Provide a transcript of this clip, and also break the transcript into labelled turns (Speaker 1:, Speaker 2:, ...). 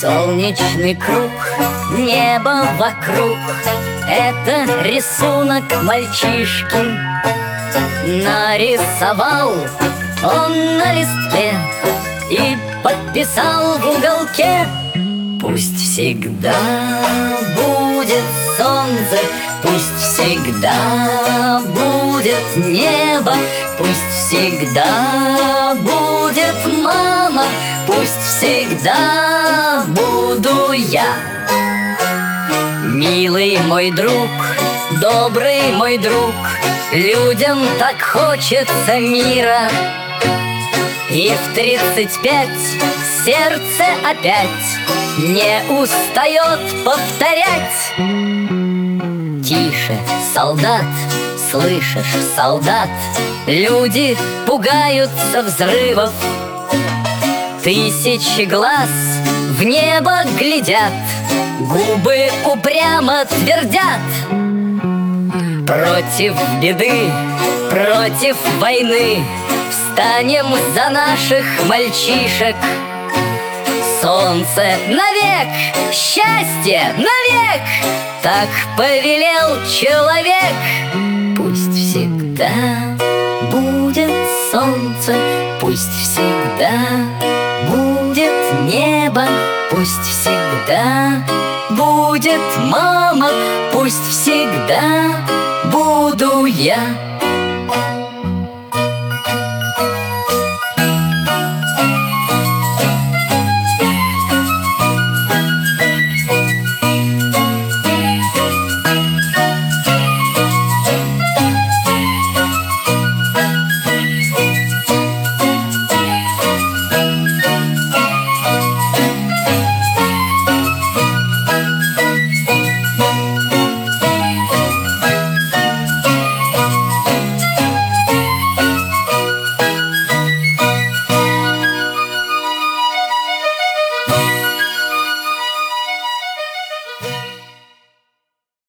Speaker 1: Солнечный круг, небо вокруг — это рисунок мальчишки. Нарисовал он на листе и подписал в уголке: пусть всегда будет солнце, пусть всегда будет небо, пусть всегда будет мама, пусть всегда буду я. Милый мой друг, добрый мой друг, людям так хочется мира. И в 35 сердце опять не устает повторять: тише, солдат, слышишь, солдат, люди пугаются взрывов. Тысячи глаз в небо глядят, губы упрямо твердят: против беды, против войны встанем за наших мальчишек. Солнце навек, счастье навек, так повелел человек. Пусть всегда будет солнце, пусть всегда будет небо, пусть всегда будет мама, пусть всегда буду я.